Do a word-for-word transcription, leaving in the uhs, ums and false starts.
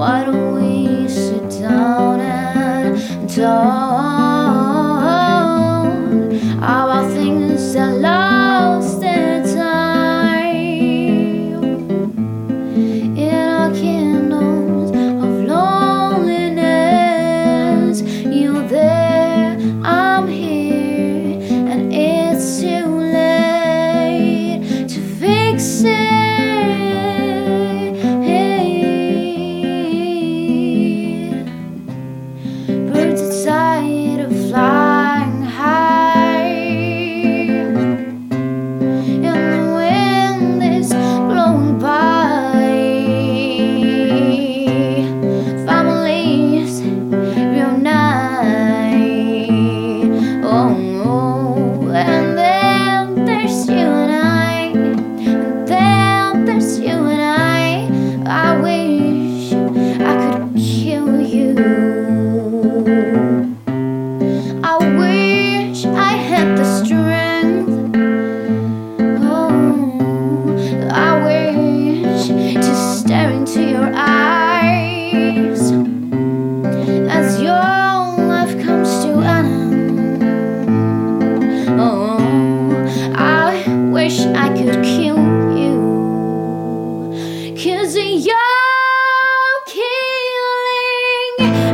Why don't we sit down and talk about things that lost their time in our kingdoms of loneliness? You're there, I'm here, and it's too late to fix it. Birds are tired of flying high, and the wind is blowing by. Families reunite, oh, oh, and then there's you and I, and then there's you and I. I wish I could kill you. I wish I had the strength. Oh, I wish to stare into your eyes as your life comes to an end. Oh, I wish I could kill you, 'cause you're killing